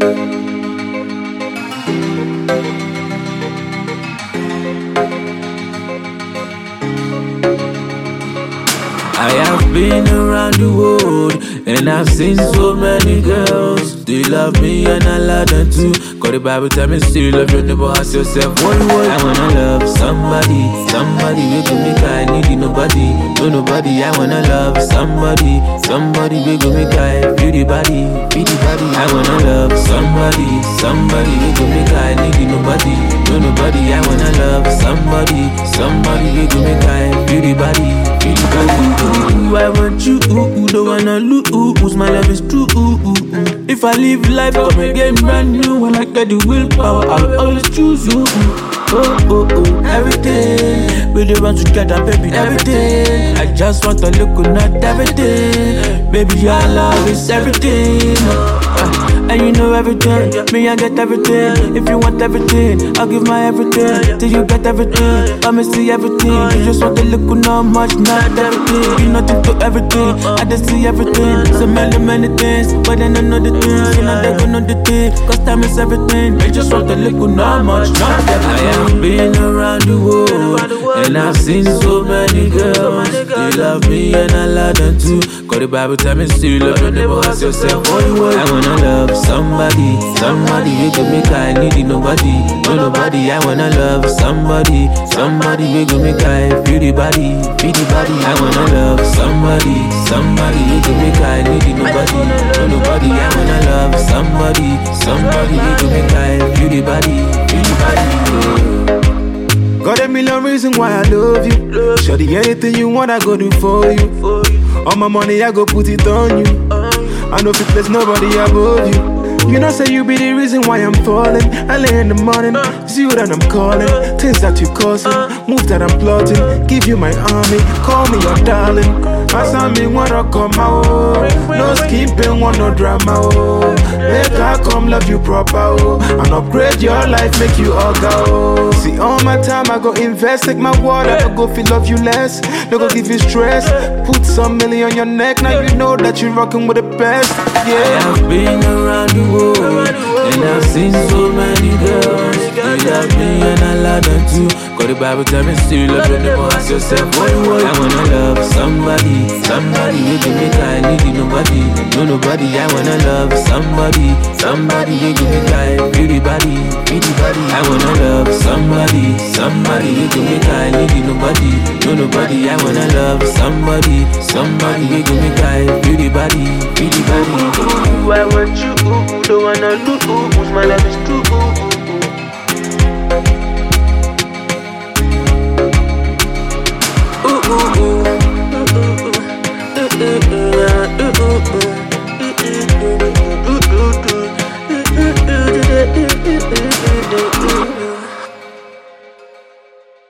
I have been around the world and I've seen so many girls. They love me and I love them too. Cause the Bible tell me still love your neighbor as yourself. What? I wanna love somebody, somebody we can make I need nobody, no nobody. I wanna love somebody, somebody we can make I feel the body, feel the body. I wanna love somebody, somebody we can make I need nobody, no nobody. I wanna love somebody, somebody we can make I feel the body, feel the body. I want you, don't wanna lose. My love is true. If I live life, come again brand new. When I get the willpower, I'll always choose you. Everything. We don't want to get that, baby, everything. I just want to look at everything. Baby, your love is everything. And you know everything, me I get everything. If you want everything, I'll give my everything. Till you get everything, I may see everything. You just want to look not much, not everything. You nothing to everything, I just see everything. So many things, but then I know the things. You know they gon' know the thing, cause time is everything. They just want to look not much, not everything. I have been around the world, and I've seen so many girls. They love me and I love them too. Cause the Bible tell me still love your neighbor as yourself. I wanna love somebody, somebody we can make I need nobody, no nobody. I wanna love somebody, somebody we can make I feel the body, feel the body. I wanna love somebody, somebody we can make I need nobody, no nobody. I wanna love somebody, somebody we can make I feel the body, feel the body. Got a million reasons why I love you. Shorty, anything you want, I go do for you. All my money, I go put it on you. I know if there's nobody above you. You know, say you be the reason why I'm falling. I lay in the morning, it's you that I'm calling. Things that you causing, move that I'm plotting. Give you my army, call me your darling. As I me wanna come out, no skipping, want no drama. Oh, make I come love you proper. Oh, and upgrade your life, make you all go. See, all my time I go invest, take my water, I go feel love you less. No go give you stress. Put some million on your neck, now you know that you're rocking with the best. Yeah, I have been around the world, and I've seen so many girls. They love me and I love them too. Cause the Bible tell me still love your neighbor as yourself. I wanna love somebody, somebody we can make I need nobody, no nobody. I wanna love somebody, somebody we can make I feel the body, feel the body. I wanna love somebody, somebody we can make I need nobody, no nobody. I wanna love somebody, somebody we can make I feel the body, feel the body. I want you, don't wanna lose. My love is true. Ooh, ooh, ooh.